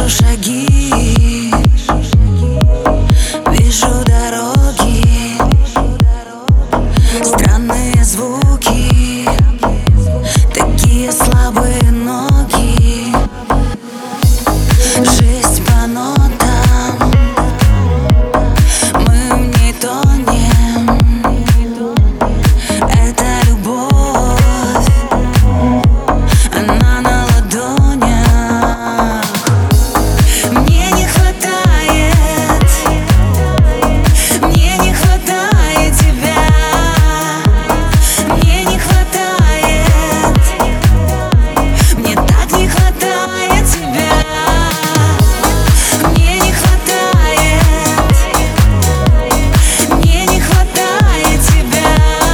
шаги, вижу дороги, странные звуки, такие слабые ноги. Жизнь по нотам, мы в ней тонем. Это любовь, она на ладонях. Мне не хватает тебя. Мне не хватает, мне так не хватает тебя. Мне не хватает тебя.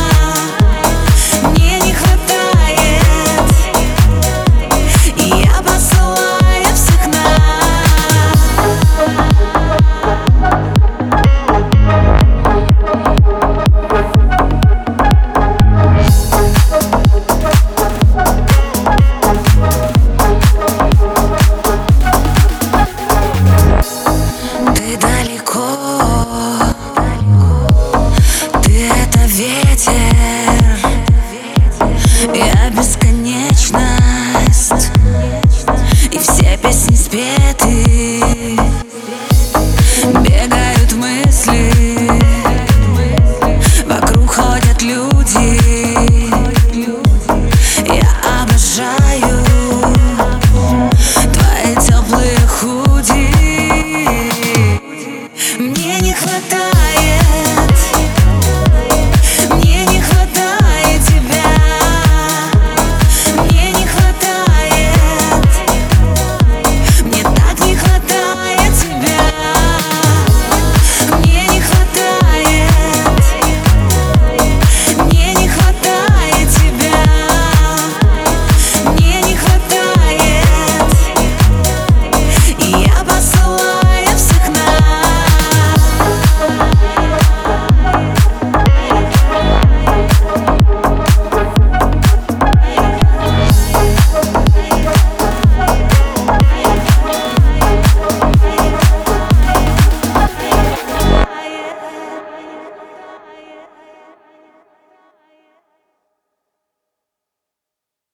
Мне не хватает, и я посылаю всех Ты далеко, ты это ветер, я бесконечность, и все песни спеты.